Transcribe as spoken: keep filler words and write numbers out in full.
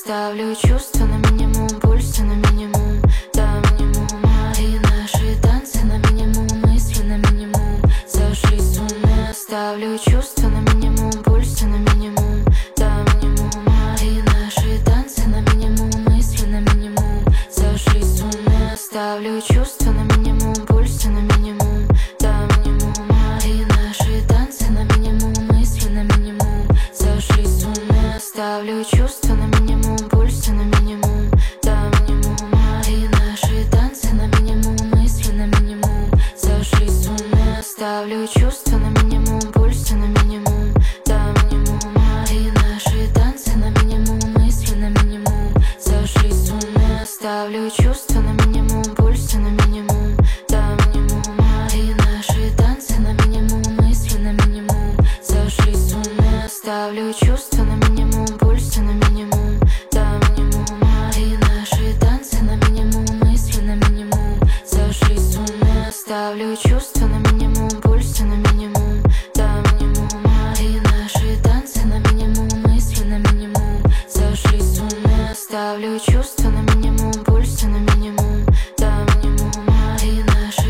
Ставлю чувства на минимум, пульсы на минимум, до минимума. И наши танцы на минимум, мысли на минимум, сошли с ума. Ставлю чувства на минимум, пульсы на минимум, до минимума. И наши танцы на минимум, мысли на минимум, сошли с ума. Ставлю чувства на минимум, пульсы на минимум, до минимума. И наши танцы на минимум, мысли на минимум, сошли с ума. Ставлю чувства на минимум, пульсы на минимум, до минимума. И наши танцы на минимум, мысли на минимум, сошли с ума. Ставлю чувства на минимум, пульсы на минимум, до минимума. И наши танцы на минимум, мысли на минимум, сошли с ума. Ставлю чувства на минимум, пульсы на минимум, до минимума. И наши танцы на минимум, мысли на минимум, сошли с ума. Ставлю чувства на минимум, пульсы на минимум, до минимума. И наши танцы на минимум, мысли на минимум, сошли с ума. Ставлю чувства на минимум, пульсы на минимум, до минимума. И наши танцы на минимум, мысли на минимум, сошли с ума. Ставлю чувства на